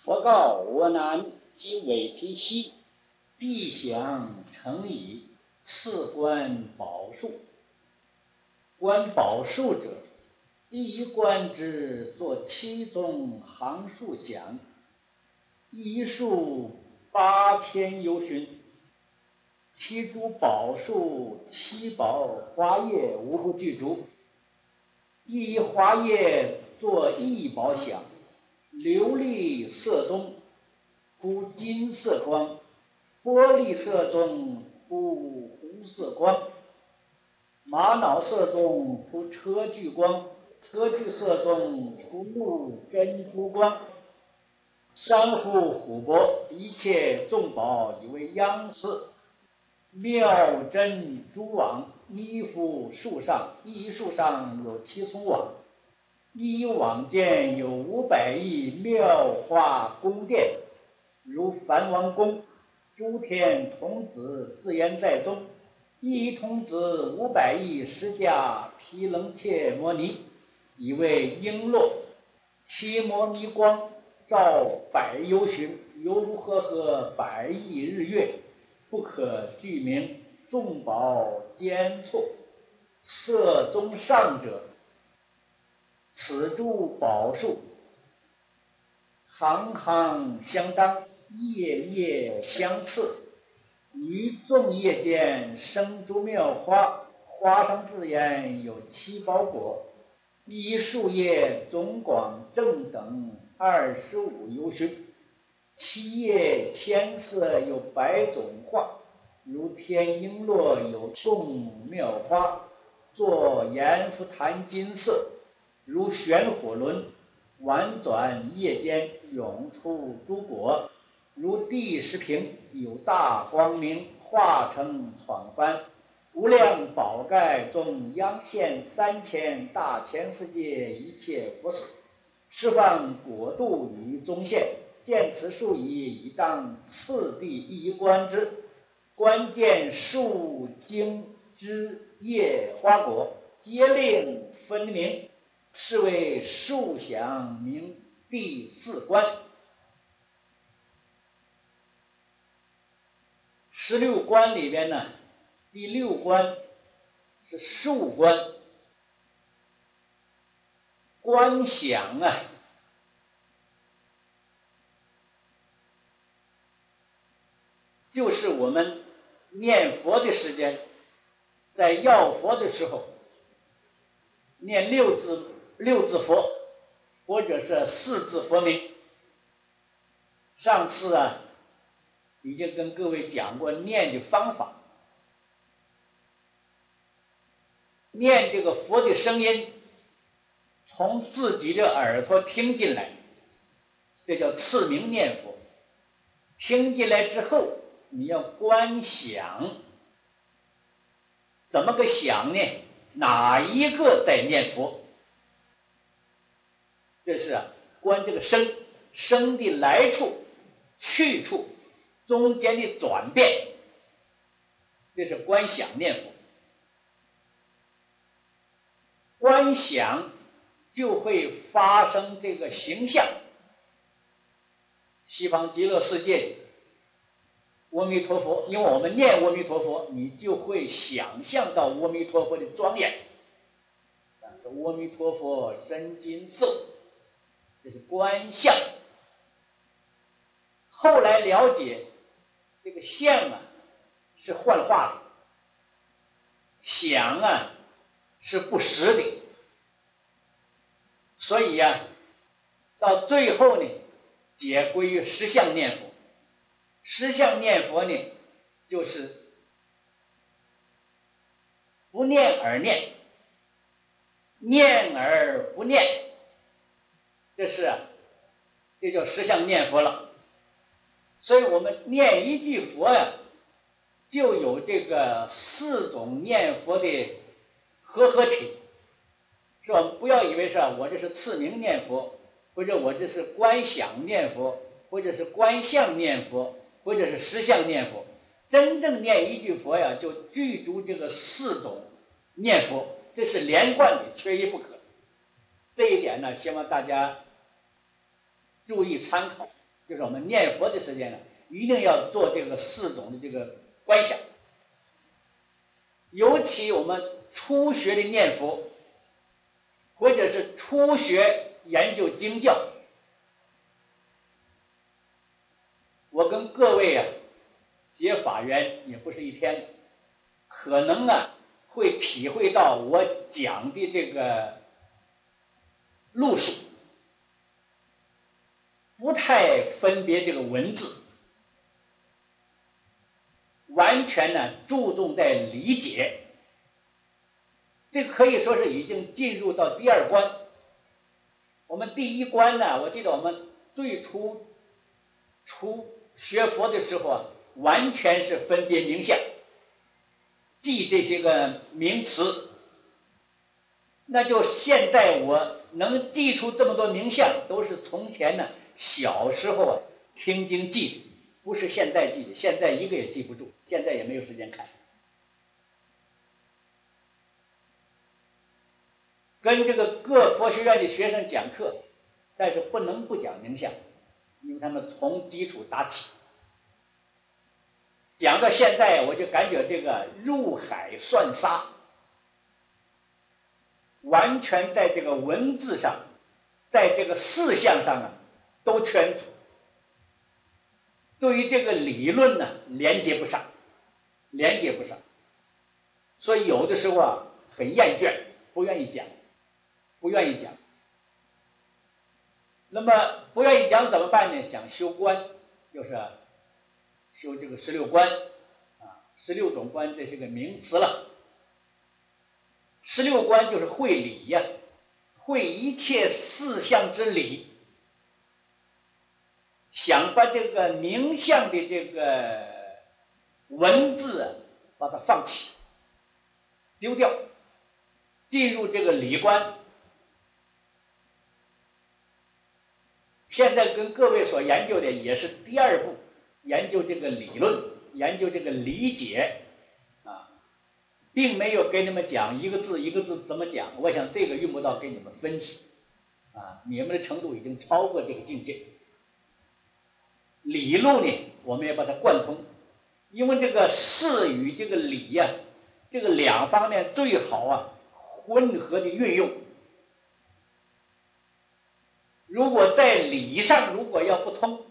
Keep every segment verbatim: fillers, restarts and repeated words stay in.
佛告我难即为提兮，必享成矣。次观宝树。观宝树者，第一观之作其中行数响，一树八千由旬，其诸宝树七宝花叶无不具足。一花叶作一宝响，琉璃色中铺金色光，玻璃色中铺红色光，玛瑙色中铺车具光，车具色中铺珍珠光。珊瑚琥珀一切众宝以为央视，妙珍珠网依附树上，一树上有七重网，一网间有五百亿妙花宫殿，如梵王宫，诸天童子自言在中，一童子五百亿释迦毗棱切摩尼，以为璎珞，其摩尼光照百由旬，犹如和合百亿日月，不可具名。众宝间错，色中上者，此诸宝树，行行相当，叶叶相次，于众叶间生诸妙花，花上自言有七宝果，一树叶总广正等二十五由旬，其叶千色有百种画，如天璎珞有众妙花，作阎浮檀金色，如旋火轮，婉转叶间涌出诸果，如地石屏有大光明，化成闯翻，无量宝盖中央现三千大千世界一切佛事，释放果度于中现，见此树已，以当次第一观之。观见树茎枝叶花果，皆令分明，是为树响名第四观。十六观里边呢，第六观是树观。观想啊，就是我们念佛的时间，在要佛的时候，念六字六字佛，或者是四字佛名。上次啊，已经跟各位讲过念的方法。念这个佛的声音，从自己的耳朵听进来，这叫次名念佛。听进来之后，你要观想，怎么个想呢？哪一个在念佛？这是啊，观这个声，声的来处、去处、中间的转变，这是观想念佛。观想就会发生这个形象。西方极乐世界里，阿弥陀佛，因为我们念阿弥陀佛，你就会想象到阿弥陀佛的庄严。阿弥陀佛身金色，这是观相。后来了解，这个相啊是幻化的，想啊是不实的，所以呀、啊，到最后呢，解归于实相念佛。实相念佛呢，就是不念而念，念而不念，这是啊，这叫实相念佛了。所以我们念一句佛呀、啊，就有这个四种念佛的合合体，是吧？不要以为是我这是次名念佛，或者我这是观想念佛，或者是观相念佛，或者是实相念佛。真正念一句佛呀，就具足这个四种念佛，这是连贯的，缺一不可。这一点呢，希望大家注意参考。 就是我们念佛的时间呢，一定要做这个四种的这个观想。尤其我们初学的念佛，或者是初学研究经教，我跟各位啊结法缘也不是一天，可能啊会体会到我讲的这个路数不太分别这个文字，完全呢注重在理解。这可以说是已经进入到第二关。我们第一关呢，我记得我们最初初学佛的时候啊，完全是分别名相，记这些个名词。那就现在我能记出这么多名相，都是从前呢小时候啊听经记的，不是现在记的，现在一个也记不住，现在也没有时间看。跟这个各佛学院的学生讲课，但是不能不讲名相，因为他们从基础打起。讲到现在，我就感觉这个入海算沙，完全在这个文字上，在这个事项上啊，都圈住。对于这个理论呢，连接不上，连接不上，所以有的时候啊，很厌倦，不愿意讲，不愿意讲。那么不愿意讲怎么办呢？想修观，就是修这个十六观啊，十六种观，这是个名词了。十六观就是会理呀、啊，会一切事项之理。想把这个名相的这个文字啊，把它放弃，丢掉，进入这个理观。现在跟各位所研究的也是第二步，研究这个理论，研究这个理解啊，并没有给你们讲一个字一个字怎么讲。我想这个用不到给你们分析啊，你们的程度已经超过这个境界。理路呢，我们要把它贯通，因为这个事与这个理呀、啊，这个两方面最好啊混合的运用。如果在理上如果要不通，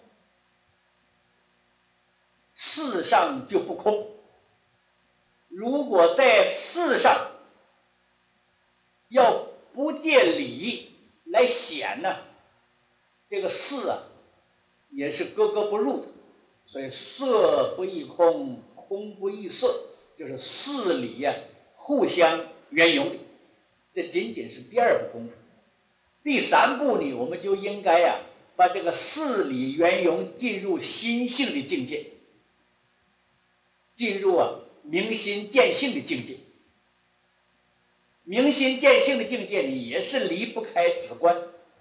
事上就不空；如果在事上要不借理来显呢，这个事啊也是格格不入的。所以色不异空，空不异色，就是事理呀、啊、互相缘由的。这仅仅是第二步功夫。第三步呢，我们就应该呀、啊、把这个事理缘由进入心性的境界，进入啊明心见性的境界。明心见性的境界呢，也是离不开止观。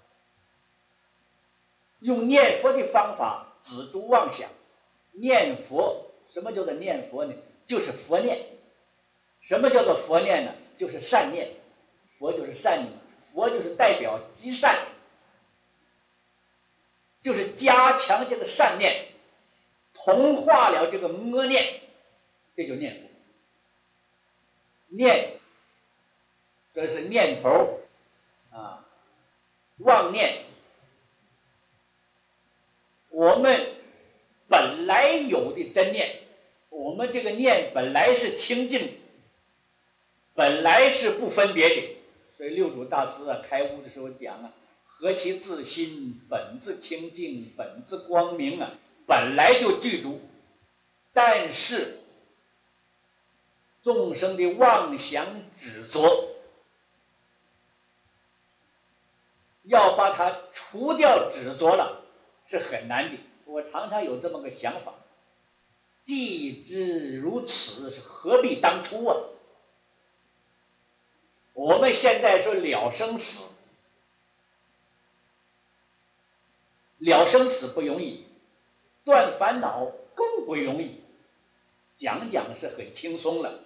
用念佛的方法止住妄想。念佛，什么叫做念佛呢？就是佛念。什么叫做佛念呢？就是善念。佛就是善念，佛就是代表积善，就是加强这个善念，同化了这个恶念，这就念佛。念，这是念头啊，妄念。我们本来有的真念，我们这个念本来是清净的，本来是不分别的。所以六祖大师啊开悟的时候讲啊，何其自心，本自清净，本自光明啊，本来就具足。但是众生的妄想执着，要把它除掉执着了是很难的。我常常有这么个想法，既知如此，是何必当初啊？我们现在说了生死，了生死不容易，断烦恼更不容易。讲讲是很轻松了。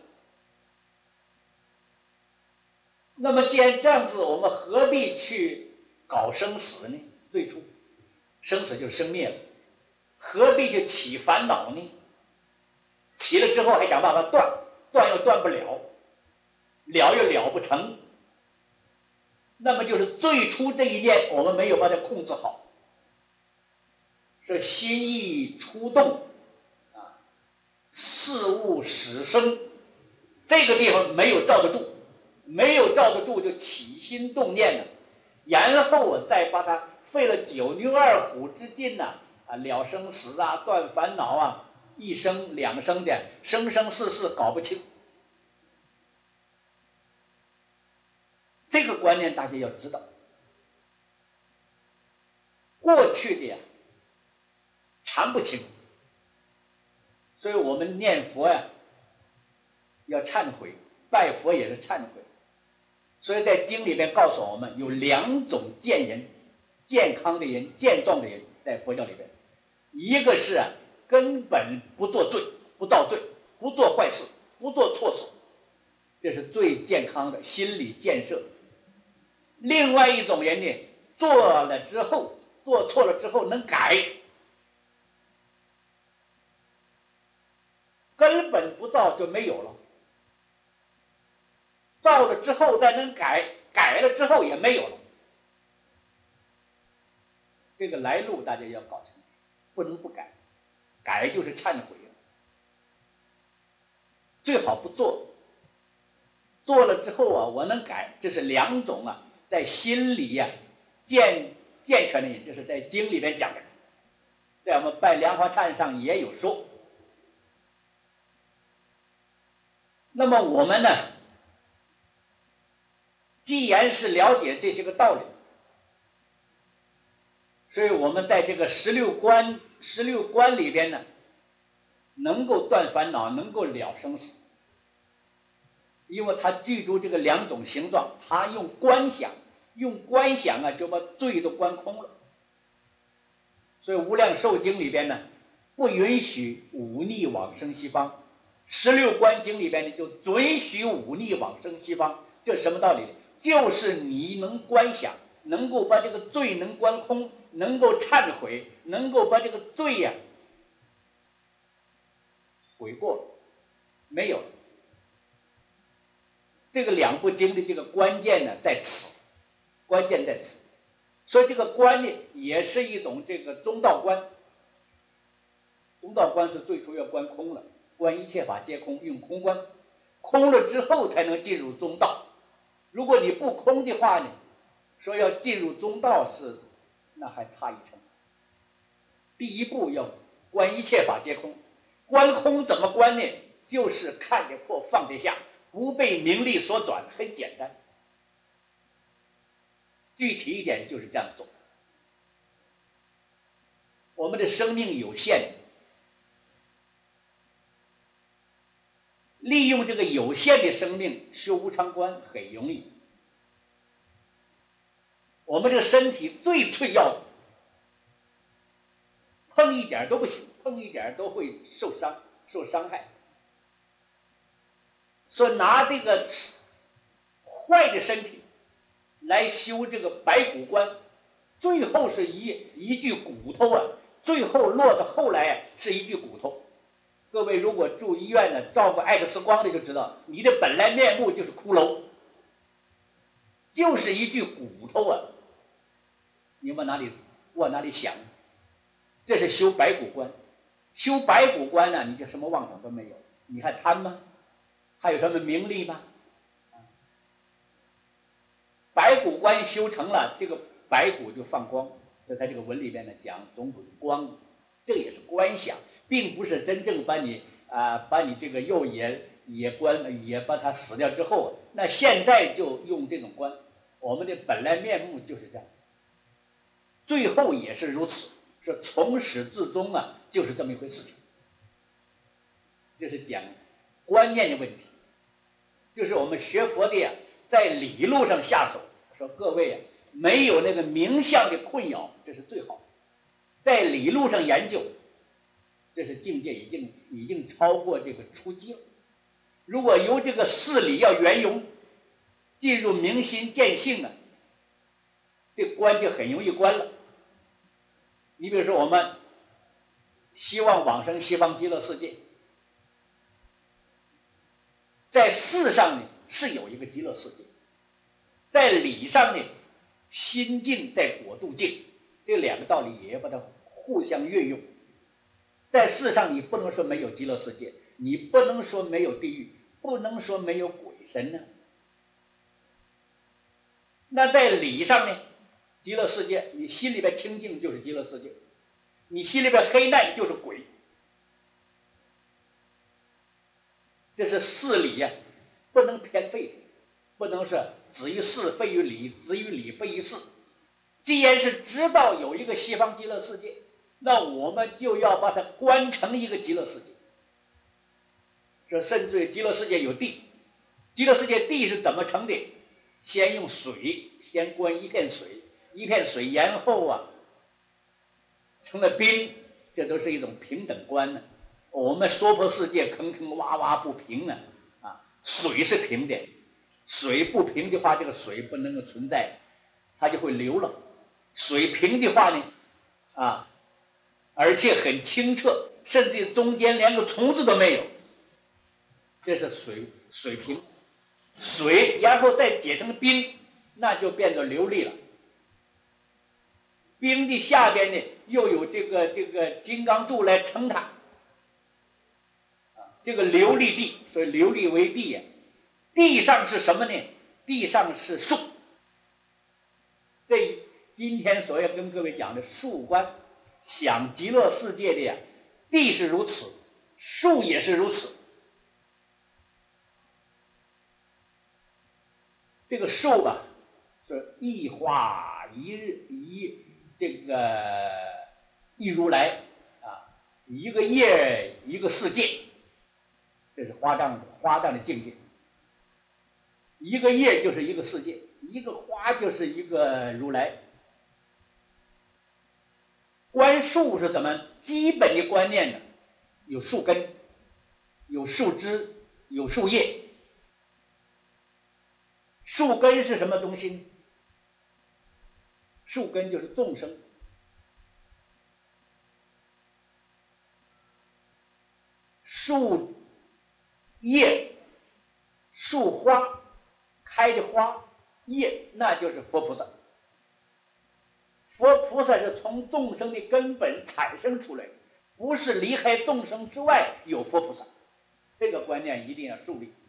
那么既然这样子，我们何必去搞生死呢？最初，生死就是生灭了。 何必去起烦恼呢？起了之后还想办法断，断又断不了，了又了不成。那么就是最初这一念我们没有把它控制好，是心意出动啊，事物始生，这个地方没有罩得住，没有罩得住就起心动念了，然后我再把它费了九牛二虎之劲呐、啊，啊了生死啊，断烦恼啊，一生两生的，生生世世搞不清。这个观念大家要知道，过去的呀缠不清，所以我们念佛呀要忏悔，拜佛也是忏悔。所以在经里面告诉我们有两种健人，健康的人，健壮的人，在佛教里边，一个是啊根本不做罪，不造罪，不做坏事，不做错事，这是最健康的心理建设。另外一种人呢，做了之后，做错了之后能改，根本不造就没有了，造了之后再能改，改了之后也没有了。这个来路大家要搞清楚，不能不改，改就是忏悔了。最好不做，做了之后啊，我能改，这是两种啊。在心里呀、啊、健健全的人，这是在经里面讲的，在我们《拜莲花忏》上也有说。那么我们呢，既然是了解这些个道理，所以我们在这个十六观十六观里边呢，能够断烦恼，能够了生死。因为它具足这个两种形状，它用观想，用观想啊，就把罪都观空了。所以《无量寿经》里边呢，不允许忤逆往生西方；十六观经里边呢，就准许忤逆往生西方。这是什么道理？就是你能观想，能够把这个罪能观空，能够忏悔，能够把这个罪呀、啊、悔过，没有。这个两部经的这个关键呢在此，关键在此，所以这个观呢也是一种这个中道观。中道观是最初要观空了，观一切法皆空，用空观，空了之后才能进入中道。如果你不空的话呢，说要进入中道是那还差一层。第一步要观一切法皆空，观空怎么观呢？就是看得破，放得下。不被名利所转，很简单。具体一点就是这样做。我们的生命有限，利用这个有限的生命修无常观很容易。我们这个身体最脆要的，碰一点都不行，碰一点都会受伤，受伤害。说拿这个坏的身体来修这个白骨观，最后是一一具骨头啊，最后落到后来啊是一具骨头。各位如果住医院呢，照过 X 光的就知道，你的本来面目就是骷髅，就是一具骨头啊。你往哪里往哪里想？这是修白骨观，修白骨观呢，你就什么妄想都没有，你还贪吗？还有什么名利吗？白骨观修成了，这个白骨就放光。在他这个文里边呢讲种种光，这也是观想，并不是真正把你啊、呃、把你这个肉也也观也把它死掉之后，那现在就用这种观，我们的本来面目就是这样子，最后也是如此，是从始至终啊，就是这么一回事情。这是讲观念的问题。就是我们学佛的呀，在理路上下手，说各位啊，没有那个名相的困扰，这是最好的。在理路上研究，这是境界已经已经超过这个初级了。如果由这个事理要圆融，进入明心见性啊，这关就很容易关了。你比如说我们希望往生西方极乐世界。在事上呢是有一个极乐世界，在理上呢心净在果度净，这两个道理也要把它互相运用。在事上你不能说没有极乐世界，你不能说没有地狱，不能说没有鬼神呢。那在理上呢，极乐世界你心里边清净就是极乐世界，你心里边黑暗就是鬼。这是事理呀、啊，不能偏废，不能是止于事废于理，止于理废于事。既然是知道有一个西方极乐世界，那我们就要把它观成一个极乐世界。这甚至于极乐世界有地，极乐世界地是怎么成的？先用水，先观一片水，一片水，然后啊成了冰，这都是一种平等观呢。我们娑婆世界坑坑洼洼不平呢，啊，水是平的，水不平的话，这个水不能够存在，它就会流了。水平的话呢，啊，而且很清澈，甚至中间连个虫子都没有，这是水水平。水然后再结成冰，那就变得流利了。冰的下边呢，又有这个这个金刚柱来撑它，这个流利地，所以流利为地呀。地上是什么呢？地上是树。这今天所要跟各位讲的树观，想极乐世界的呀，地是如此，树也是如此。这个树吧，是一花一日一这个一如来啊，一个叶一个世界，这是花藏花藏的境界。一个叶就是一个世界，一个花就是一个如来。观树是怎么基本的观念呢？有树根，有树枝，有树叶。树根是什么东西呢？树根就是众生。树叶、树花开的花叶，那就是佛菩萨。佛菩萨是从众生的根本产生出来的，不是离开众生之外有佛菩萨。这个观念一定要树立。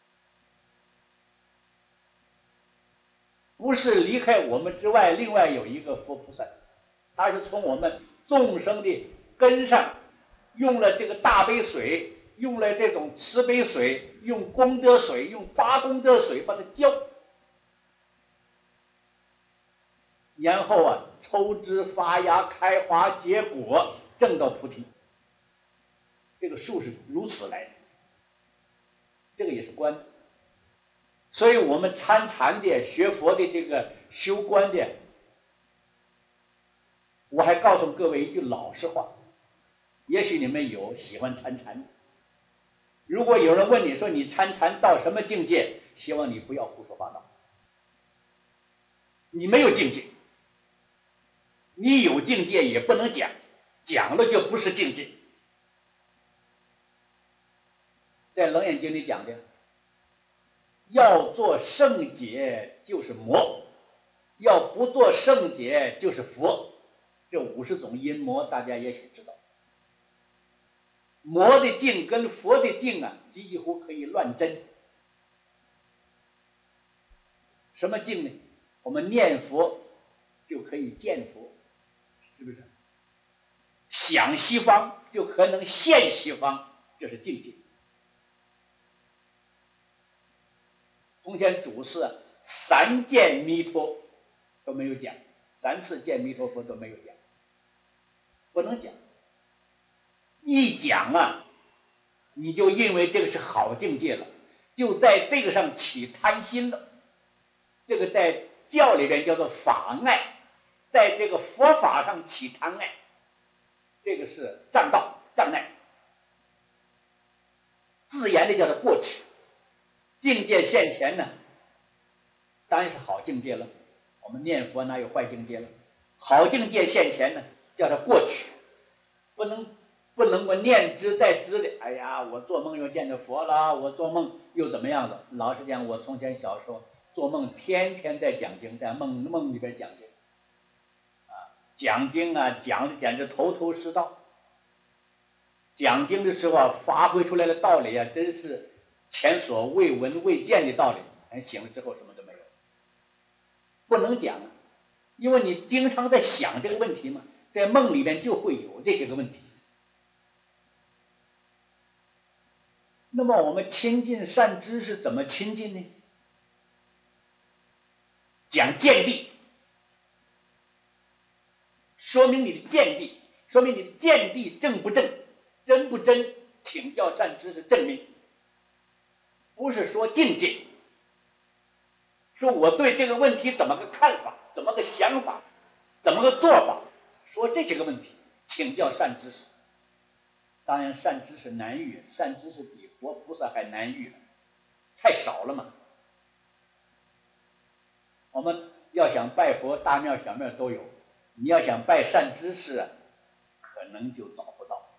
不是离开我们之外，另外有一个佛菩萨，他是从我们众生的根上，用了这个大杯水，用了这种慈悲水，用功德水，用八功德水把它浇，然后啊，抽枝发芽，开花结果，证到菩提。这个树是如此来的，这个也是观。所以我们参禅的、学佛的、这个修观的，我还告诉各位一句老实话，也许你们有喜欢参禅，如果有人问你说你参禅到什么境界，希望你不要胡说八道。你没有境界，你有境界也不能讲，讲了就不是境界。在《楞严经》里讲的，要做圣解就是魔，要不做圣解就是佛。这五十种阴魔大家也许知道。魔的境跟佛的境啊，几乎可以乱真。什么境呢？我们念佛就可以见佛，是不是？想西方就可能现西方，这是境界。从前祖师啊，三见弥陀都没有讲，三次见弥陀佛都没有讲，不能讲。一讲啊，你就认为这个是好境界了，就在这个上起贪心了。这个在教里边叫做法爱，在这个佛法上起贪爱，这个是障道障碍，自然的叫做过去。境界现前呢，当然是好境界了。我们念佛哪有坏境界了？好境界现前呢，叫它过去，不能不能够念之在之的。哎呀，我做梦又见着佛了，我做梦又怎么样的？老实讲，我从前小时候做梦，天天在讲经，在梦梦里边讲经，啊，讲经啊，讲的简直头头是道。讲经的时候啊，发挥出来的道理啊，真是前所未闻未见的道理。哎，醒了之后什么都没有，不能讲啊，因为你经常在想这个问题嘛，在梦里面就会有这些个问题。那么我们亲近善知识怎么亲近呢？讲见地，说明你的见地，说明你的见地正不正，真不真，请教善知识证明。不是说境界，说我对这个问题怎么个看法，怎么个想法，怎么个做法，说这些个问题，请教善知识。当然善知识难遇，善知识比佛菩萨还难遇，太少了嘛。我们要想拜佛，大庙小庙都有，你要想拜善知识啊，可能就找不到。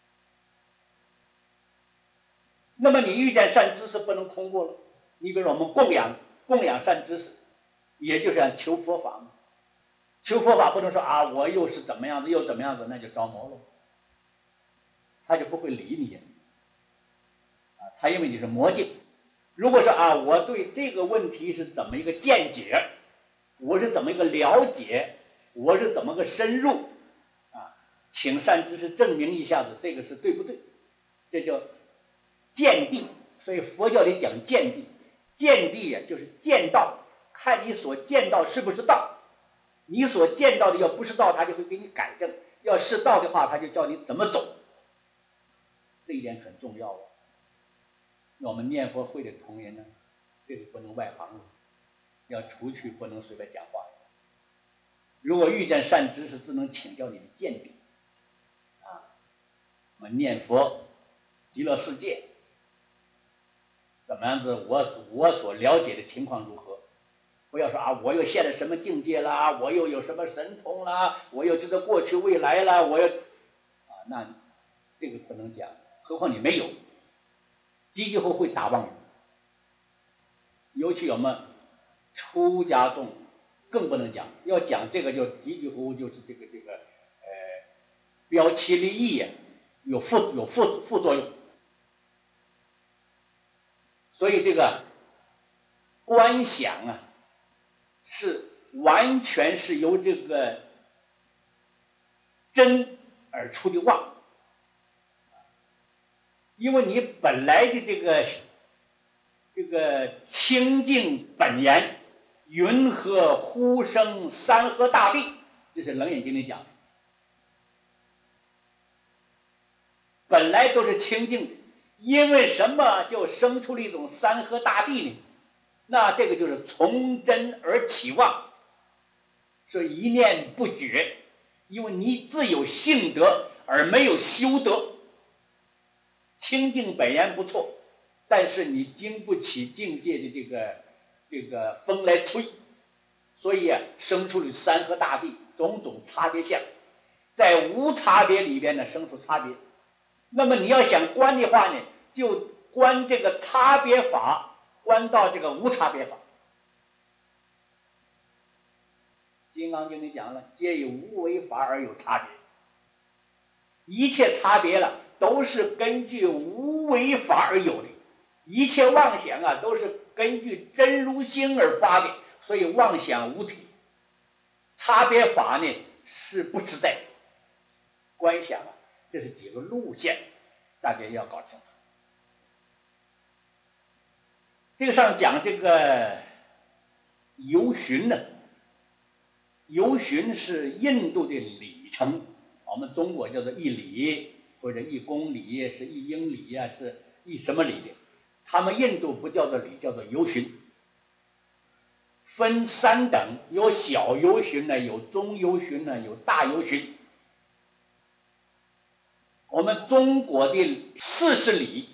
那么你遇见善知识不能空过了，你比如说我们供养供养善知识，也就是要求佛法嘛。求佛法不能说啊，我又是怎么样子又怎么样子，那就着魔了，他就不会理你啊，他因为你是魔境。如果说啊，我对这个问题是怎么一个见解，我是怎么一个了解，我是怎么个深入啊，请善知识证明一下子这个是对不对，这叫见地。所以佛教里讲见地，见地呀就是见道，看你所见到是不是道，你所见到的要不是道，他就会给你改正；要是道的话，他就教你怎么走。这一点很重要啊。我们念佛会的同仁呢，这个不能外行了，要出去不能随便讲话。如果遇见善知识，只能请教你的见地啊。我们念佛，极乐世界怎么样子？我我所了解的情况如何？不要说啊，我又现了什么境界啦，我又有什么神通啦，我又知道过去未来啦，我又啊，那这个不能讲。何况你没有，急急后会打妄语。尤其我们出家众更不能讲，要讲这个就急急呼呼，就是这个这个呃标奇立异呀，有副有副副作用。所以这个观想啊，是完全是由这个真而出的妄。因为你本来的这个这个清净本源，云何呼声山河大地，这是《楞严经》里讲的，本来都是清净的，因为什么就生出了一种山河大地呢？那这个就是从真而起妄，所以一念不绝，因为你自有性德而没有修德。清净本源不错，但是你经不起境界的这个这个风来吹，所以啊，生出了山河大地种种差别相，在无差别里边呢生出差别。那么你要想观的话呢，就观这个差别法，观到这个无差别法。金刚经里讲了，皆以无为法而有差别，一切差别了都是根据无为法而有的，一切妄想啊都是根据真如心而发的，所以妄想无体。差别法呢是不实在的，观想啊，这是几个路线，大家要搞清楚。这个上讲这个游巡呢，游巡是印度的里程，我们中国叫做一里。或者一公里是一英里呀、啊，是一什么里的？他们印度不叫做里，叫做游巡。分三等，有小游巡呢，有中游巡呢，有大游巡。我们中国的四十里，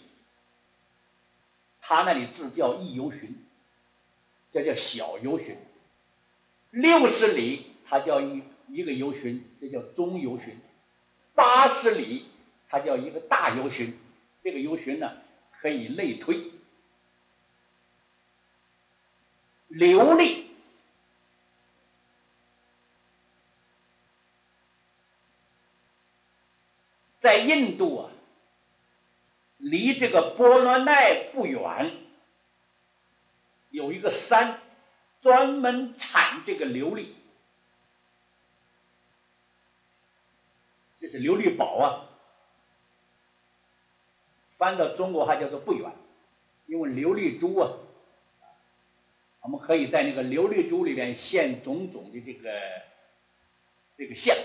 他那里字叫一游巡，这叫小游巡。六十里，它叫一一个游巡，这叫中游巡。八十里。 它叫一个大游巡，这个游巡呢可以类推。流利在印度啊，离这个波罗奈不远，有一个山专门产这个琉璃，这是琉璃宝啊。翻到中国话叫做不远，因为琉璃珠啊，我们可以在那个琉璃珠里面现种种的这个这个像。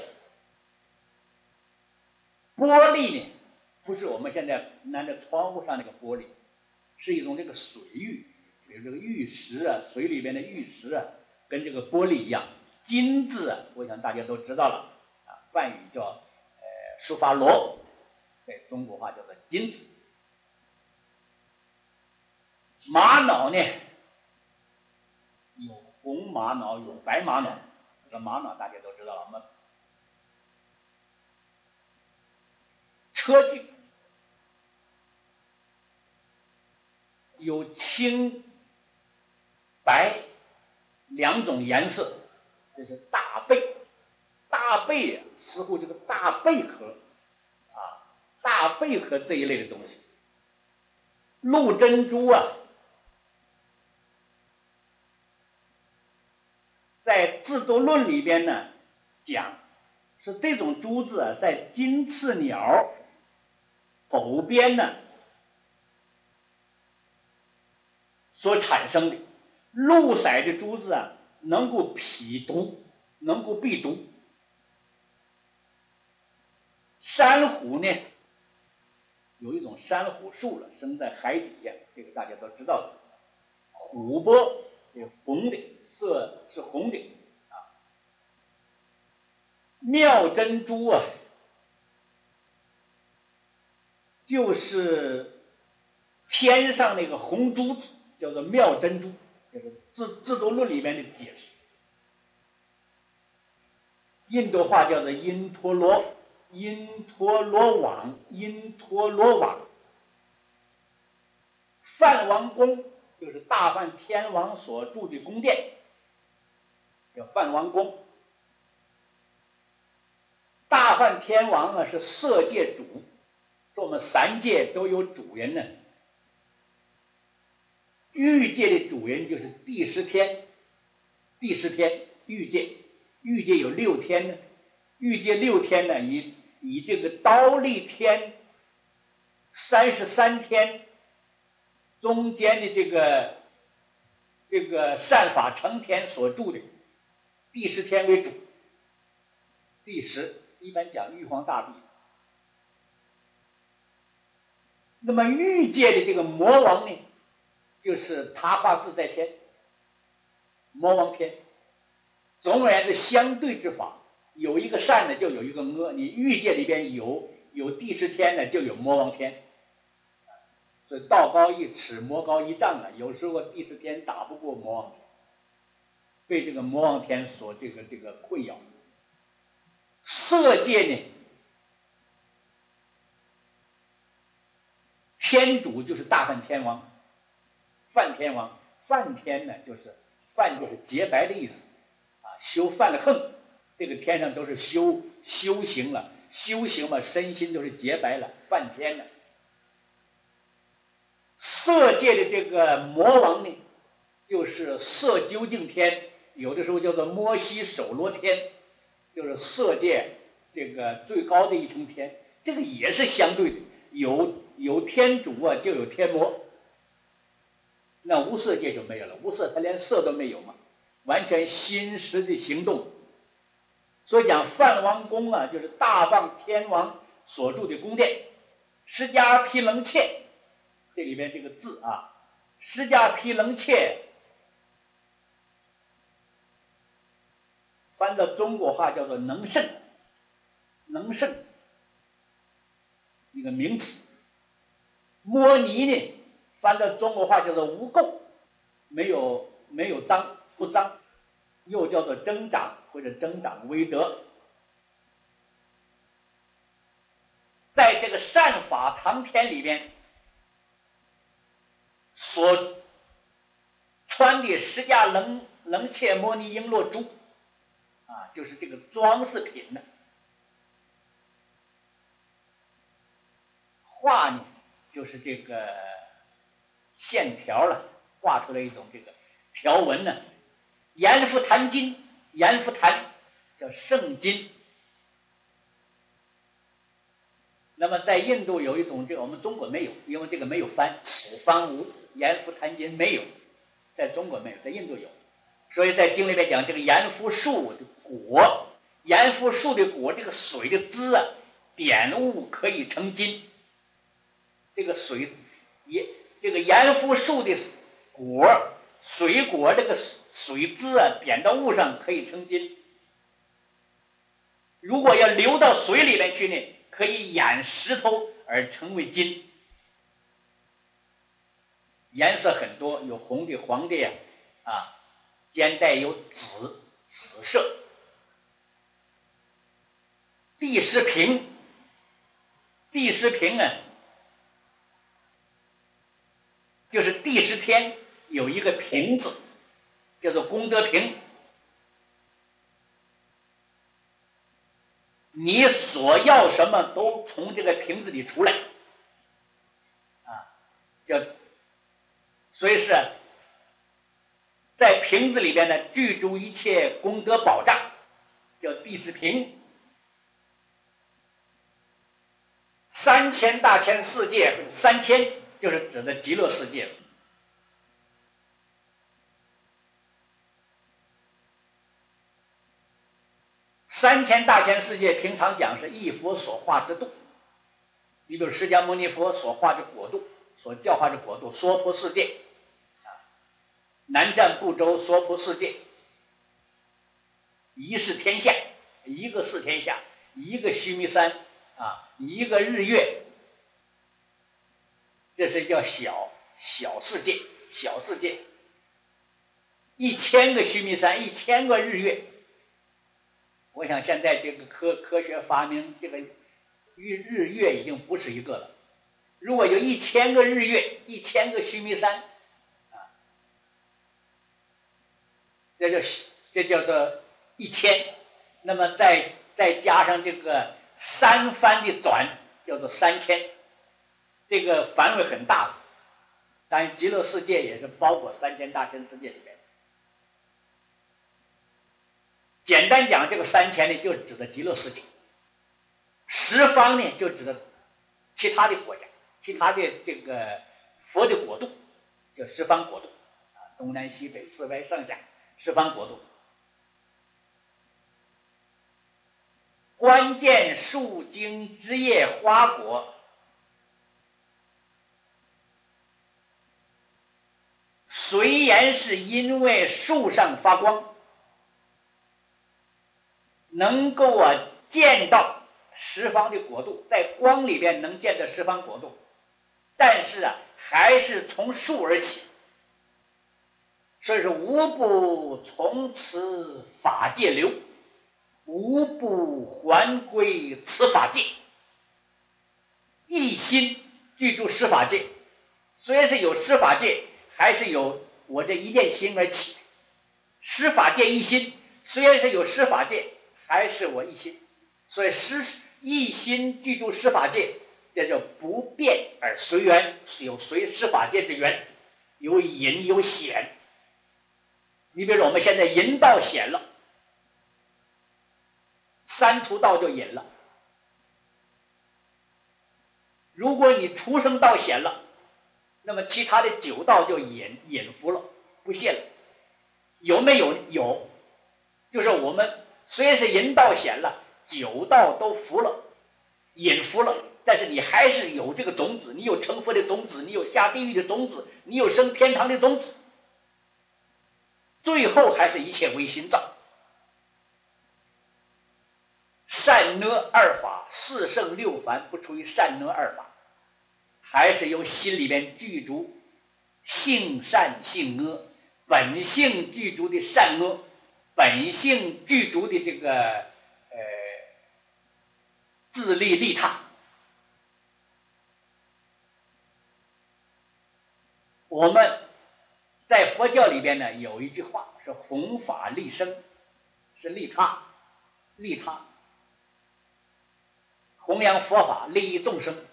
玻璃呢，不是我们现在拿在窗户上那个玻璃，是一种这个水玉，比如这个玉石啊，水里边的玉石啊，跟这个玻璃一样。金字啊，我想大家都知道了啊，梵语叫呃舒发罗，在中国话叫做金字。玛瑙呢，有红玛瑙，有白玛瑙。这个玛瑙大家都知道了，我们车具有青、白两种颜色，这是大贝。大贝啊，似乎这个大贝壳啊，大贝壳这一类的东西。镂珍珠啊，在《制度论》里边呢讲，是这种珠子啊，在金翅鸟偶边呢所产生的。镂色的珠子啊，能够匹毒，能够避毒。珊瑚呢，有一种珊瑚树了，生在海底下，这个大家都知道的。琥珀也红的，色是红的啊。妙珍珠啊，就是天上那个红珠子，叫做妙珍珠，这个制制度论里面的解释。印度话叫做因陀罗，因陀罗网，因陀罗网。梵王宫就是大梵天王所住的宫殿，叫梵王宫。大梵天王啊是色界主，说我们三界都有主人呢。欲界的主人就是第十天，第十天欲界，欲界有六天呢。欲界六天呢，以以这个刀立天三十三天中间的这个这个善法成天所住的第十天为主。第十一般讲玉皇大帝。那么欲界的这个魔王呢，就是他化自在天，魔王天。总而言之，相对之法，有一个善呢，就有一个恶。你欲界里边有有第十天呢，就有魔王天。所以道高一尺，魔高一丈啊。有时候第十天打不过魔王天，被这个魔王天所这个这个困扰。色界呢，天主就是大梵天王，梵天王。梵天呢，就是梵就是洁白的意思啊，修梵了横，这个天上都是修修行了，修行嘛，身心都是洁白了，梵天呢。色界的这个魔王呢，就是色究竟天，有的时候叫做摩西首罗天，就是色界这个最高的一层天。这个也是相对的，有有天主啊，就有天魔。那无色界就没有了，无色它连色都没有嘛，完全心识的行动。所以讲梵王宫啊，就是大梵天王所住的宫殿。释迦毗棱切，这里边这个字啊，释迦毗棱切翻到中国话叫做能胜，能胜一个名词。摩尼呢，翻到中国话叫做无垢，没有没有脏，不脏，又叫做增长或者增长威德。在这个善法堂篇里边所穿的释迦楞楞伽摩尼璎珞珠啊，就是这个装饰品呢，画呢就是这个线条了，画出来一种这个条纹呢。阎浮檀金，阎浮檀叫圣金。那么在印度有一种这个我们中国没有，因为这个没有翻，此方无，阎浮檀金没有，在中国没有，在印度有。所以在经里面讲这个阎浮树的果，阎浮树的果，这个水的汁啊，点物可以成金。这个水也这个阎浮树的果水果这个水汁啊，点到物上可以成金。如果要流到水里面去呢，可以演石头而成为金。颜色很多，有红的、黄的呀，啊，兼带有紫紫色。第十瓶，第十瓶啊，就是第十天有一个瓶子，叫做功德瓶。你所要什么都从这个瓶子里出来，啊，叫，所以是在瓶子里边呢，具足一切功德宝藏，叫第十瓶。三千大千世界，三千就是指的极乐世界。三千大千世界，平常讲是一佛所化之度。你比如释迦牟尼佛所化之国度，所教化之国度，娑婆世界，南瞻部洲娑婆世界，一是天下，一个是天下，一个须弥山啊，一个日月，这是叫小小世界，小世界，一千个须弥山，一千个日月。我想现在这个科科学发明，这个日日月已经不是一个了。如果有一千个日月，一千个须弥山，啊，这就这叫做一千。那么再再加上这个三番的转，叫做三千。这个范围很大的，当然极乐世界也是包括三千大千世界里面。简单讲，这个三千呢，就指的极乐世界；十方呢，就指的其他的国家、其他的这个佛的国度，叫十方国度啊，东南西北四歪上下，十方国度。关键树茎枝叶花果，虽然是因为树上发光。能够啊见到十方的国度，在光里边能见到十方国度，但是啊还是从树而起，所以说无不从此法界流，无不还归此法界，一心具足十法界。虽然是有十法界，还是有我这一念心而起。十法界一心，虽然是有十法界，还是我一心，所以十一心具足十法界，这叫不变而随缘，有随十法界之缘，有隐有显。你比如说我们现在隐道显了，三途道就隐了。如果你出生道显了，那么其他的九道就隐隐伏了，不现了。有没有？有，就是我们虽然是人道显了，九道都服了，隐伏了，但是你还是有这个种子，你有成佛的种子，你有下地狱的种子，你有升天堂的种子，最后还是一切唯心造。善恶二法，四圣六凡不出于善恶二法，还是由心里面具足性善性恶，本性具足的善恶，本性具足的这个呃自利利他， 我们在佛教里边呢有一句话是弘法利生，是利他，利他，弘扬佛法，利益众生。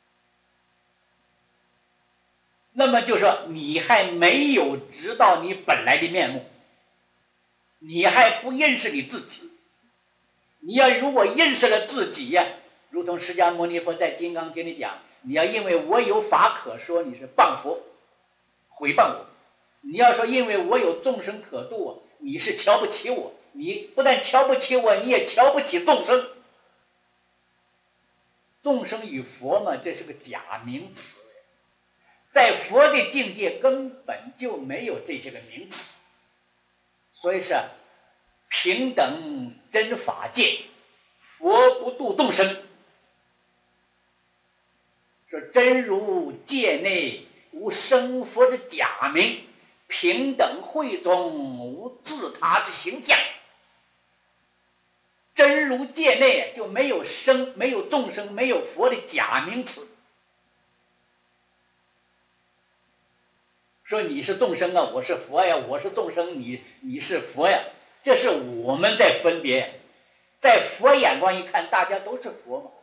那么就说你还没有知道你本来的面目，你还不认识你自己。你要如果认识了自己呀，如同释迦牟尼佛在《金刚经》里讲，你要因为我有法可说，你是谤佛，毁谤我；你要说因为我有众生可度，你是瞧不起我。你不但瞧不起我，你也瞧不起众生。众生与佛嘛，这是个假名词，在佛的境界根本就没有这些个名词，所以是平等真法界，佛不度众生。说真如界内无生佛之假名，平等会中无自他之形象。真如界内就没有生，没有众生，没有佛的假名词。说你是众生啊，我是佛呀，我是众生，你你是佛呀，这是我们在分别。在佛眼光一看，大家都是佛嘛，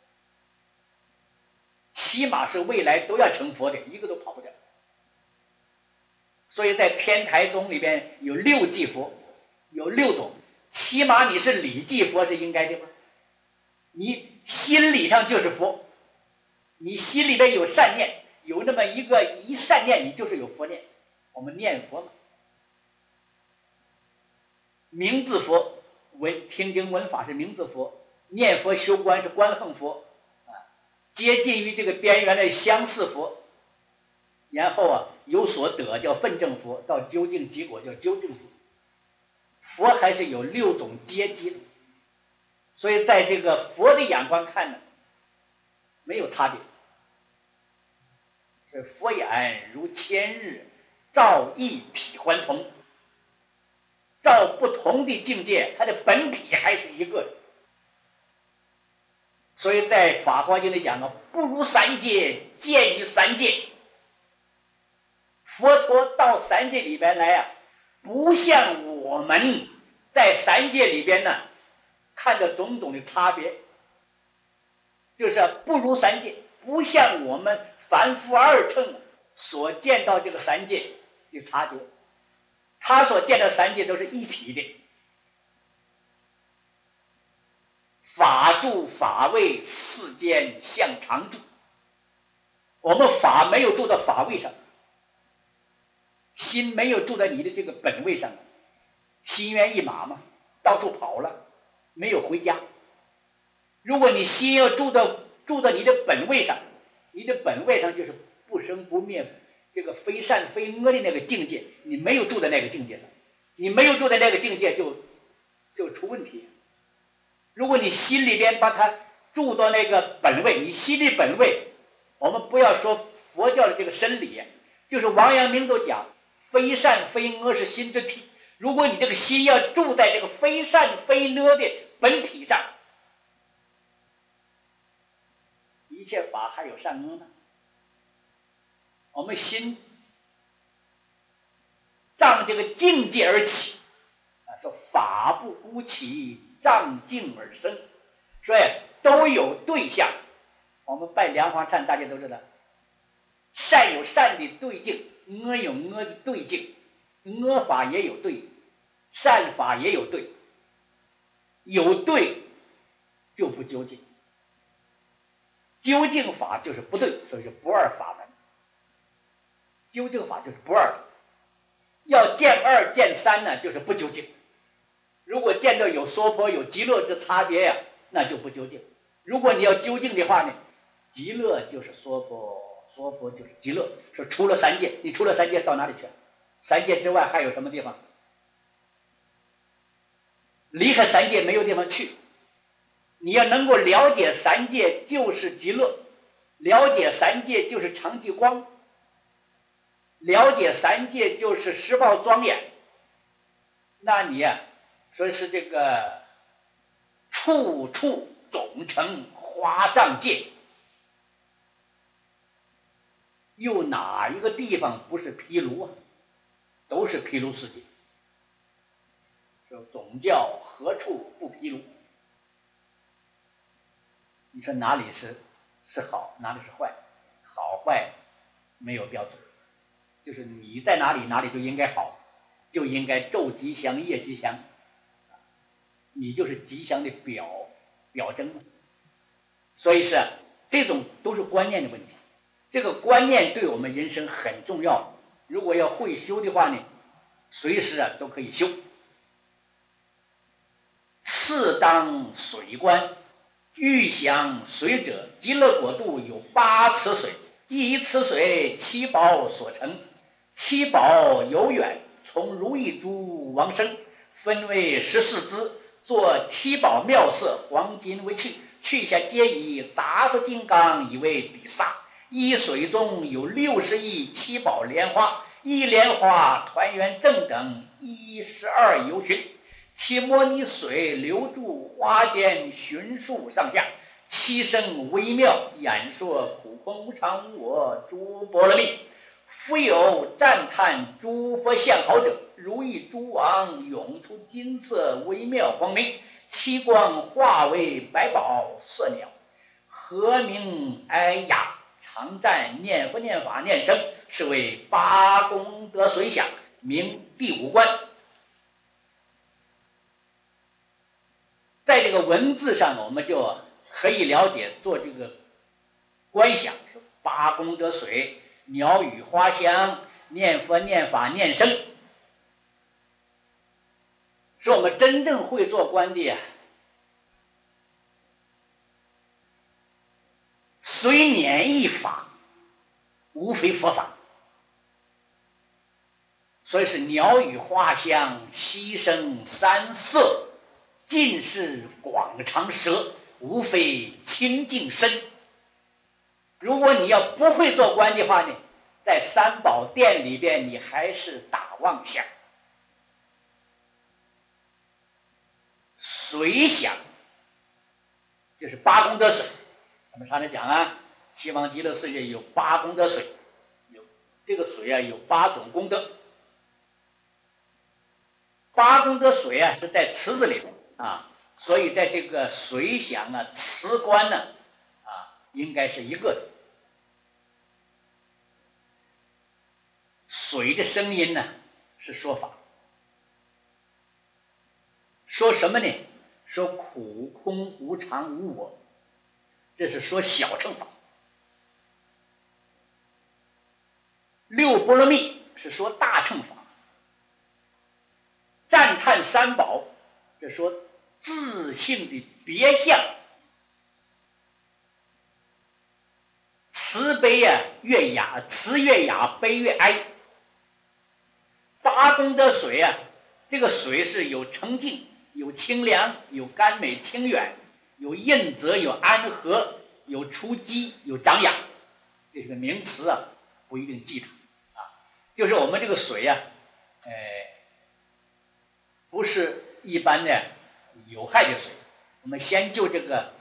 起码是未来都要成佛的，一个都跑不掉。所以在天台宗里边有六迹佛，有六种，起码你是理迹佛是应该的吧？你心理上就是佛，你心里边有善念，有那么一个一善念，你就是有佛念。我们念佛嘛，名字佛，闻听经闻法是名字佛，念佛修观是观行佛，啊，接近于这个边缘的相似佛，然后啊有所得叫分正佛，到究竟结果叫究竟佛。佛还是有六种阶级的，所以在这个佛的眼光看呢，没有差别。是佛眼如千日，照一体还同。照不同的境界，它的本体还是一个的。所以在《法华经》里讲啊，不如三界，见于三界。佛陀到三界里边来啊，不像我们在三界里边呢看到种种的差别，就是不如三界，不像我们凡夫二乘所见到这个三界的差别，他所见的三界都是一体的。法住法位，世间向常住。我们法没有住到法位上，心没有住在你的这个本位上，心猿意马嘛，到处跑了，没有回家。如果你心要住到住到你的本位上，你的本位上就是不生不灭，这个非善非恶的那个境界，你没有住在那个境界上，你没有住在那个境界就就出问题。如果你心里边把它住到那个本位，你心的本位，我们不要说佛教的这个真理，就是王阳明都讲非善非恶是心之体。如果你这个心要住在这个非善非恶的本体上，一切法还有善恶吗？我们心仗这个境界而起啊，说法不孤起，仗境而生，所以都有对象。我们拜梁皇忏，大家都知道，善有善的对境，恶有恶的对境，恶法也有对，善法也有对，有对就不究竟，究竟法就是不对，所以是不二法门。究竟法就是不二，要见二见三呢，就是不究竟。如果见到有娑婆有极乐之差别呀，那就不究竟。如果你要究竟的话呢，极乐就是娑婆，娑婆就是极乐。说除了三界，你除了三界到哪里去？三界之外还有什么地方？离开三界没有地方去。你要能够了解三界就是极乐，了解三界就是常寂光，了解三界就是十报庄严，那你呀、啊，说是这个处处总成花藏界。 又哪一个地方不是毗卢啊？都是毗卢世界。说总教何处不毗卢？你说哪里是是好，哪里是坏？好坏没有标准，就是你在哪里，哪里就应该好，就应该昼吉祥，夜吉祥，你就是吉祥的表表征。所以是这种都是观念的问题，这个观念对我们人生很重要。如果要会修的话呢，随时啊都可以修。次当水观，欲享水者，极乐国度有八池水，一池水七宝所成，七宝由远，从如意珠往生，分为十四支，作七宝妙色，黄金为去，去下皆以杂色金刚以为底刹。一水中有六十亿七宝莲花，一莲花团圆正等一十二由旬，其摩尼水流注花间寻数上下，七声微妙，演说苦空无常无我诸波罗蜜。复有赞叹诸佛相好者，如意诸王涌出金色微妙光明，七光化为百宝色鸟，和鸣哀雅，常赞念佛念法念僧，是为八功德随想，名第五观。在这个文字上，我们就可以了解做这个观想，是八功德水，鸟语花香，念佛念法念僧。是我们真正会做观的呀，随念一法，无非佛法。所以是鸟语花香，溪声山色，尽是广长舌，无非清净身。如果你要不会做观的话呢，在三宝殿里边你还是打妄想。水想就是八功德水，我们常常讲啊，西方极乐世界有八功德水，有这个水啊有八种功德。八功德水啊是在池子里面啊，所以在这个水想啊、池观呢啊，应该是一个的。水的声音呢是说法，说什么呢？说苦空无常无我，这是说小乘法。六波罗蜜是说大乘法。赞叹三宝，这说自性的别相。慈悲啊越雅，慈越雅，悲越哀。八功德水啊，这个水是有澄净，有清凉，有甘美清远，有印泽，有安和，有出机，有长养。这是个名词啊，不一定记它啊。就是我们这个水啊，呃，不是一般的有害的水。我们先就这个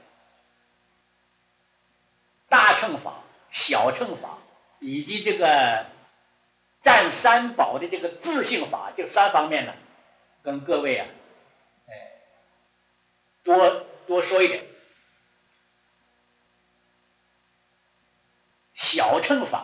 大乘法、小乘法以及这个占三宝的这个自性法，这三方面呢，跟各位啊，哎，多多说一点。小乘法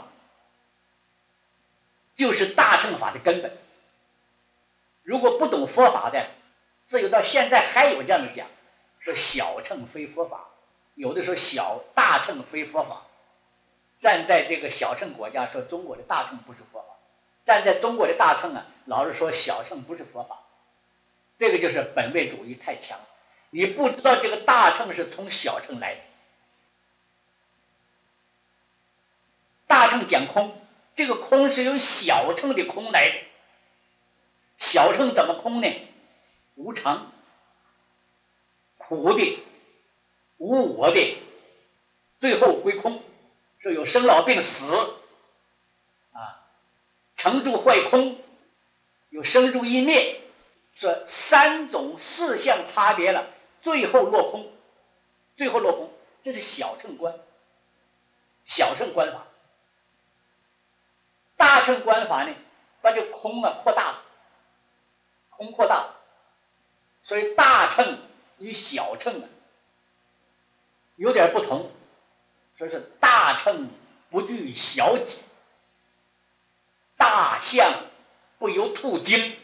就是大乘法的根本。如果不懂佛法的，只有到现在还有这样的讲，说小乘非佛法，有的时候小大乘非佛法。站在这个小乘国家说中国的大乘不是佛法，站在中国的大乘啊，老是说小乘不是佛法，这个就是本位主义太强了。你不知道这个大乘是从小乘来的。大乘讲空，这个空是由小乘的空来的。小乘怎么空呢？无常、苦的、无我的，最后归空。说有生老病死啊，成住坏空，有生住异灭，说三种四项差别了，最后落空，最后落空，这是小乘观，小乘观法。 大乘观法呢，把这空啊扩大了，空扩大了，所以大乘与小乘啊有点不同，说是大乘不惧小己，大象不由兔精。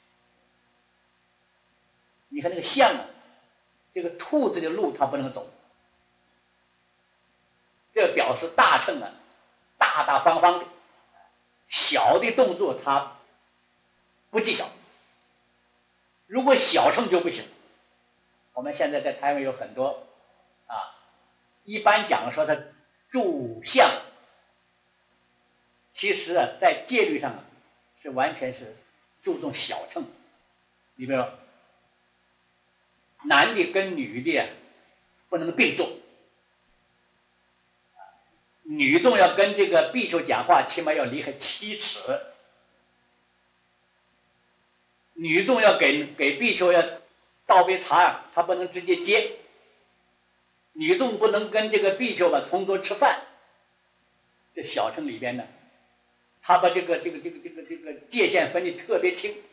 你看那个象啊，这个兔子的路它不能走，这表示大乘啊大大方方的，小的动作它不计较。如果小乘就不行。我们现在在台湾有很多啊，一般讲说它住相，其实啊在戒律上啊是完全是注重小乘。你比如说男的跟女的啊不能并坐，女众要跟这个比丘讲话，起码要离开七尺。女众要给给比丘要倒杯茶，她不能直接接。女众不能跟这个比丘吧同桌吃饭。这小乘里边呢，他把这个这个这个这个这个界限分得特别清。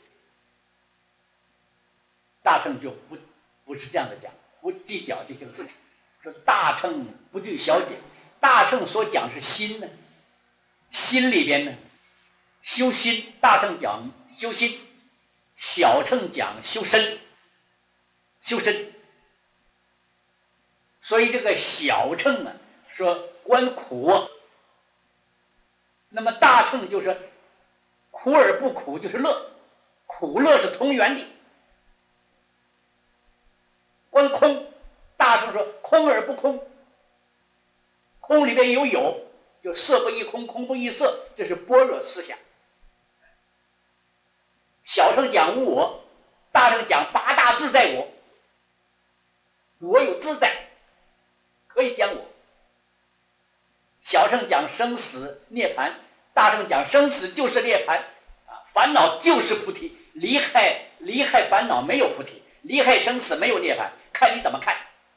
大乘就不不是这样子讲，不计较这些事情。说大乘不惧小节，大乘所讲是心呢，心里边呢修心，大乘讲修心，小乘讲修身，修身。所以这个小乘啊说观苦，那么大乘就是苦而不苦就是乐，苦乐是同源的。观空，大乘说空而不空，空里边有有，就色不异空，空不异色，这是般若思想。小乘讲无我，大乘讲八大自在我，我有自在，可以讲我。小乘讲生死涅槃，大乘讲生死就是涅槃，啊，烦恼就是菩提，离开离开烦恼没有菩提，离开生死没有涅槃，看你怎么看。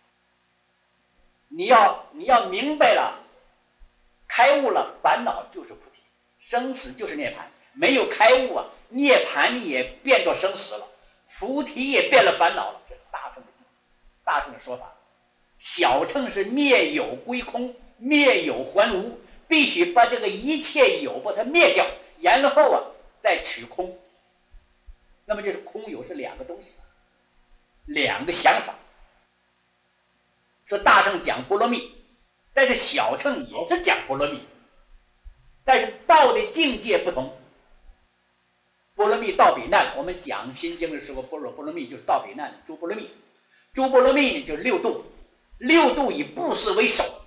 你要你要明白了，开悟了，烦恼就是菩提，生死就是涅槃。没有开悟啊，涅槃也变作生死了，菩提也变了烦恼了。这是大乘的境界，大乘的说法。小乘是灭有归空，灭有还无，必须把这个一切有把它灭掉，然后啊再取空。那么就是空有是两个东西，两个想法。说大乘讲波罗蜜，但是小乘也是讲波罗蜜，但是道的境界不同。波罗蜜道比难，我们讲心经的时候，般若波罗蜜就是道比难，诸波罗蜜。诸波罗蜜呢就是六度，六度以布施为首，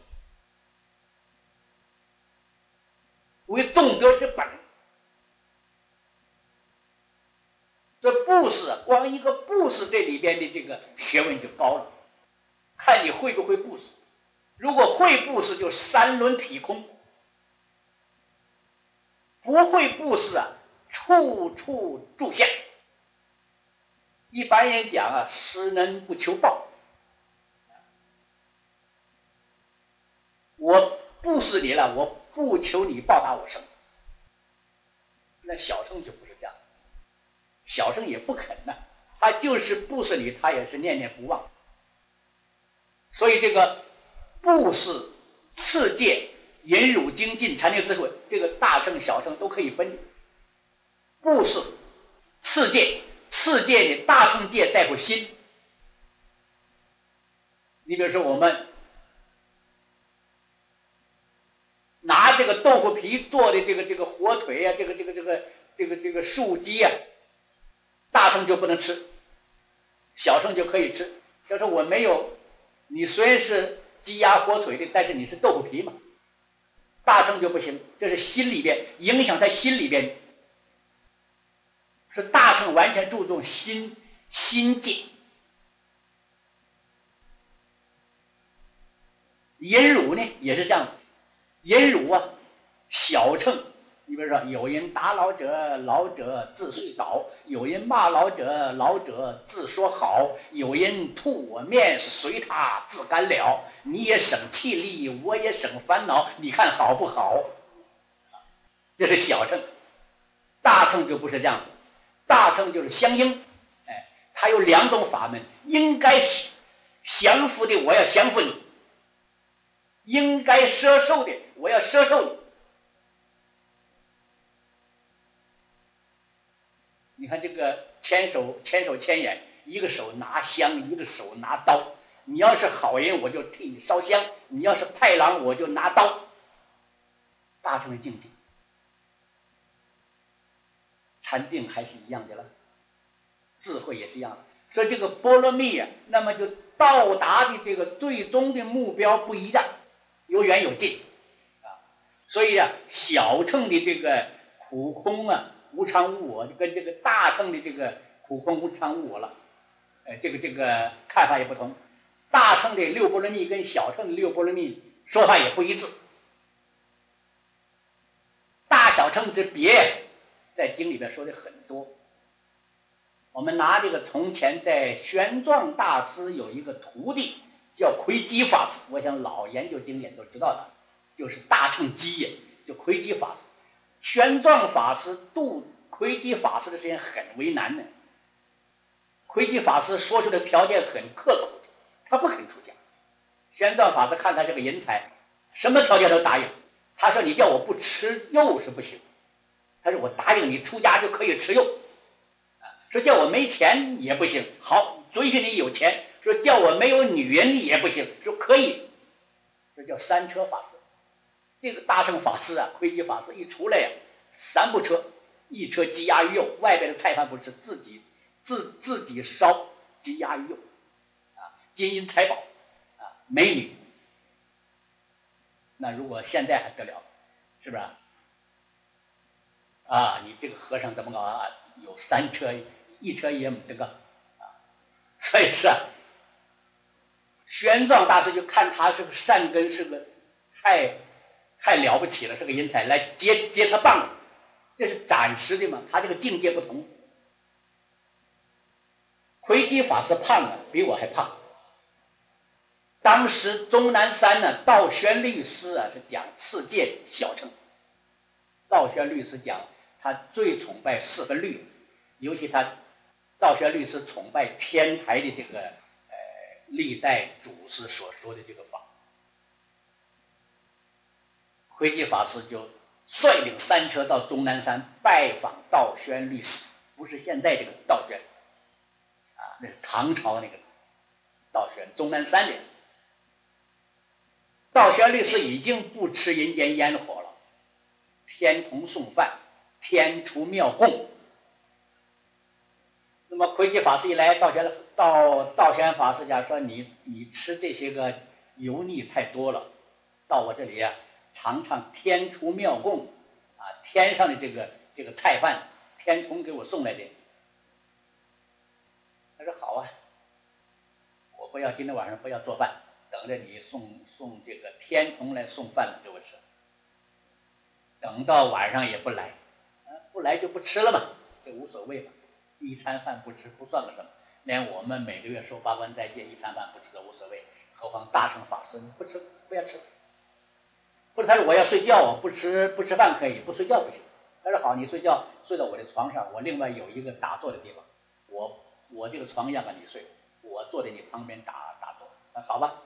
为众德之本。这布施，光一个布施这里边的这个学问就高了，看你会不会布施。如果会布施，就三轮体空；不会布施啊，处处住相。一般人讲啊，施能不求报。我布施你了，我不求你报答我什么。那小乘就不是这样子，小乘也不肯呢、啊，他就是布施你，他也是念念不忘。所以这个布施、持戒、忍辱、精进、禅定、智慧，这个大乘小乘都可以分。布施、持戒，持戒的大乘戒在乎心。你比如说我们拿这个豆腐皮做的这个这个火腿呀、啊，这个这个这个这个这个素鸡呀、啊，大乘就不能吃，小乘就可以吃。就说我没有，你虽然是鸡鸭火腿的，但是你是豆腐皮嘛，大乘就不行，这是心里边影响在心里边。是大乘完全注重心心戒，忍辱呢也是这样子。忍辱啊，小乘，你比如说有人打老者，老者自睡倒；有人骂老者，老者自说好；有人吐我面，是随他自干了。你也省气力，我也省烦恼，你看好不好？ 这是小乘。大乘就不是这样子，大乘就是相应，哎，它有两种法门，应该降服的我要降服你，应该摄受的我要摄受你。你看这个千手千手千眼，一个手拿香，一个手拿刀。你要是好人，我就替你烧香；你要是派郎，我就拿刀。大乘的境界，禅定还是一样的了，智慧也是一样的。所以这个波罗蜜啊，那么就到达的这个最终的目标不一样，有远有近啊。所以啊，小乘的这个苦空啊、无常无我，就跟这个大乘的这个苦空无常无我了，呃，这个这个看法也不同。大乘的六波罗蜜跟小乘的六波罗蜜说法也不一致。大小乘之别，在经里边说的很多。我们拿这个从前在玄奘大师有一个徒弟叫窥基法师，我想老研究经典都知道的，就是大乘基也，就窥基法师。玄奘法师度窥基法师的时间很为难的，窥基法师说出的条件很刻苦的，他不肯出家。玄奘法师看他这个人才，什么条件都答应。他说：“你叫我不吃肉是不行。”他说：“我答应你出家就可以吃肉。”说叫我没钱也不行，好，准许你有钱。说叫我没有女人也不行，说可以。这叫三车法师。这个大乘法师啊，窥基法师一出来呀、啊，三不车，一车鸡鸭鱼肉，外边的菜饭不吃，自己自自己烧鸡鸭鱼肉，啊，金银财宝，啊，美女。那如果现在还得了，是不是啊？啊，你这个和尚怎么搞啊？有三车，一车也没得个啊。所以是啊，玄奘大师就看他是个善根，是个太太了不起了，是个人才，来接接他棒，这是暂时的嘛。他这个境界不同。窥基法师胖啊，比我还胖。当时终南山呢，道宣律师啊是讲次界小乘。道宣律师讲他最崇拜四分律，尤其他道宣律师崇拜天台的这个呃历代祖师所说的这个法。窥基法师就率领三车到终南山拜访道宣律师，不是现在这个道宣啊，那是唐朝那个道宣，终南山的。道宣律师已经不吃人间烟火了，天童送饭，天出庙供。那么窥基法师一来，道宣道道宣法师讲说：“你你吃这些个油腻太多了，到我这里啊，尝尝天出庙供啊，天上的这个这个菜饭，天童给我送来的。”他说：“好啊，我不要今天晚上不要做饭。”等着你送送这个天童来送饭给我吃，等到晚上也不来，啊，不来就不吃了嘛，这无所谓嘛，一餐饭不吃不算个什么，连我们每个月收八关斋戒，一餐饭不吃都无所谓，何况大乘法师，你不吃不要吃，或者他说我要睡觉，我不吃不吃饭可以，不睡觉不行。他说好，你睡觉睡到我的床上，我另外有一个打坐的地方，我我这个床让你睡，我坐在你旁边打打坐，那好吧。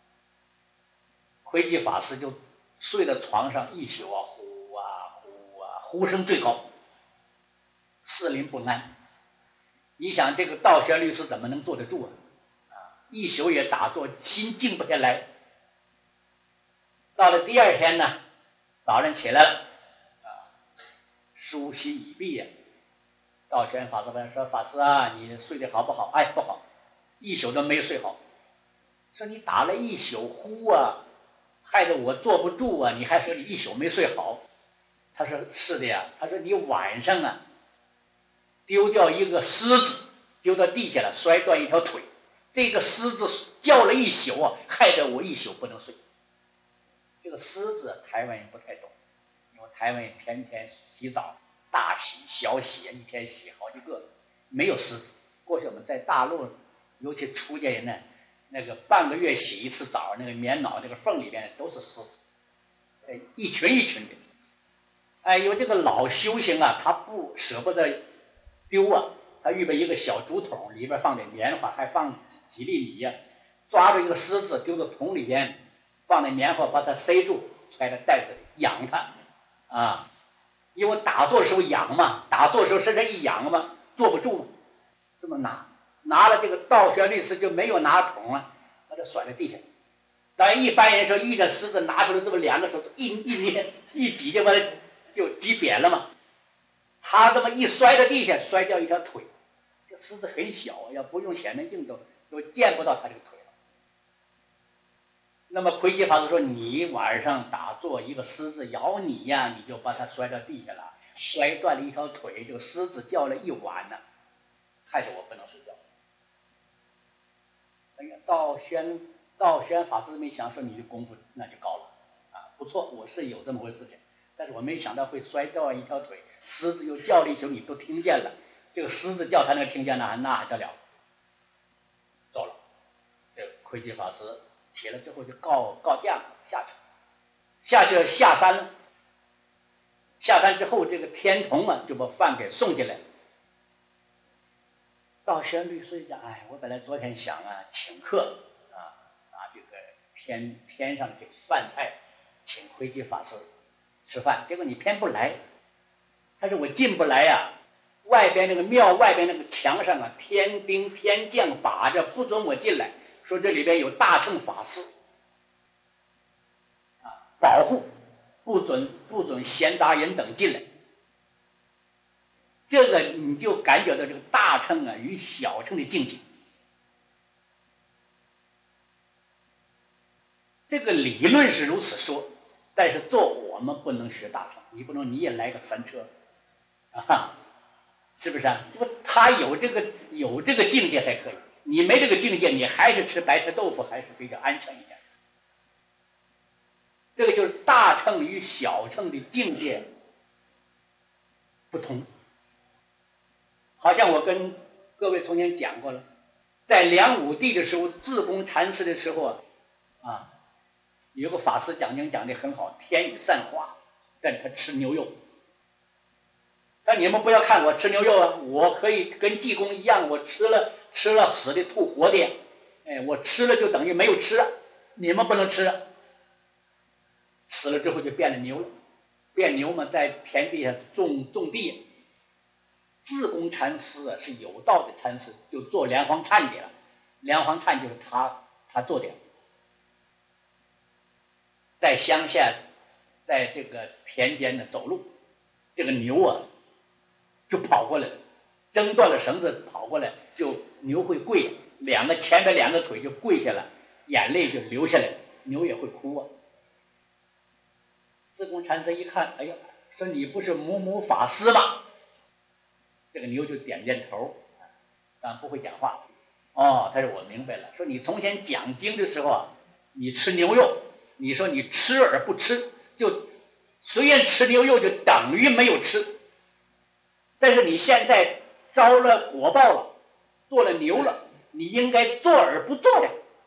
窥基法师就睡在床上一宿啊，呼啊呼啊，呼声最高，四邻不安。你想这个道宣律师怎么能坐得住啊？啊，一宿也打坐，心静不下来。到了第二天呢，早上起来了，啊，梳洗已毕呀。道宣法师问说：“法师啊，你睡得好不好？”哎，不好，一宿都没睡好。说你打了一宿呼啊，害得我坐不住啊！你还说你一宿没睡好？他说是的呀。他说你晚上啊，丢掉一个狮子，丢到地下了，摔断一条腿。这个狮子叫了一宿啊，害得我一宿不能睡。这个狮子台湾人不太懂，因为台湾人天天洗澡，大洗小洗，一天洗好几个，没有狮子。过去我们在大陆，尤其出家人呢，那个半个月洗一次澡，那个棉袄那个缝里边都是狮子，一群一群的。 哎，有这个老修行啊，他不舍不得丢啊，他预备一个小竹筒，里边放点棉花，还放几粒米呀、啊，抓住一个狮子丢到桶里边，放点棉花把它塞住，揣在袋子里养它啊。因为打坐的时候仰嘛，打坐的时候身上一仰嘛，坐不住嘛，这么拿，拿了这个道玄律师就没有拿桶啊，把它甩在地下。当然一般人说遇着狮子拿出来这么两个手指一一捏一挤就把它就挤扁了嘛，他这么一摔到地下，摔掉一条腿，这狮子很小，要不用显微镜都都见不到他这个腿了。那么慧基法师说，你晚上打坐，一个狮子咬你呀，你就把它摔到地下了，摔断了一条腿，这个狮子叫了一晚呢，害得我不能睡觉。哎呀，道宣道宣法师没想说你的功夫那就高了啊，不错，我是有这么回事情，但是我没想到会摔掉一条腿，狮子又叫了一宿，你都听见了，这个狮子叫他能听见那那还得了？走了，这慧基法师起来之后就告告假下去，下去下山了。下山之后，这个天童啊就把饭给送进来。道宣律师讲，哎，我本来昨天想啊请客啊，拿这个天天上这个饭菜请慧基法师吃饭，结果你偏不来。他说我进不来呀、啊，外边那个庙外边那个墙上啊，天兵天将把着不准我进来。说这里边有大乘法师啊，保护，不准不准闲杂人等进来。这个你就感觉到这个大乘啊与小乘的境界。这个理论是如此说，但是做我们不能学大乘，你不能你也来个三车啊，是不是啊？他有这个有这个境界才可以。你没这个境界，你还是吃白菜豆腐还是比较安全一点。这个就是大乘与小乘的境界不同。好像我跟各位从前讲过了，在梁武帝的时候，智公禅师的时候啊，啊，有个法师讲经讲的很好，天雨散花，但是他吃牛肉。但你们不要看我吃牛肉啊，我可以跟济公一样，我吃了吃了死的吐活的，哎，我吃了就等于没有吃，你们不能吃。死了之后就变了牛了，变牛嘛，在田地上种种地。智公禅师啊是有道的禅师，就做连环忏的了，连环忏就是他他做的，在乡下，在这个田间呢走路，这个牛啊。就跑过来了，挣断了绳子跑过来，就牛会跪，两个前边两个腿就跪下了，眼泪就流下来了，牛也会哭啊。智公禅师一看，哎呀，说你不是母母法师吗？这个牛就点点头，但不会讲话。哦，他说我明白了，说你从前讲经的时候啊，你吃牛肉，你说你吃而不吃，就虽然吃牛肉就等于没有吃。但是你现在招了果报了，做了牛了，你应该做而不做呀。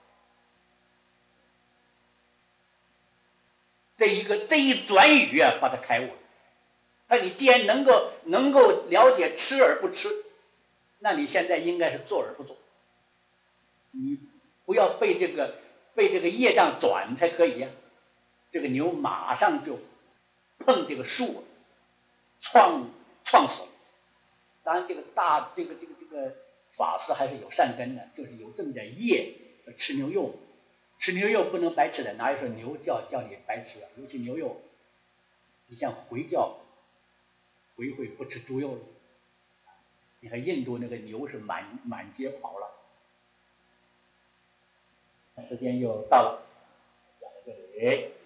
这一个这一转语啊，把他开悟了。那你既然能够能够了解吃而不吃，那你现在应该是做而不做。你不要被这个被这个业障转才可以呀、啊。这个牛马上就碰这个树，撞撞死了。当然，这个大这个这个这个法师还是有善根的，就是有这么点业，吃牛肉，吃牛肉不能白吃的，哪有说牛叫叫你白吃啊？尤其牛肉，你像回教，回回不吃猪肉了。你看印度那个牛是满满街跑了。时间又到了，讲到这里。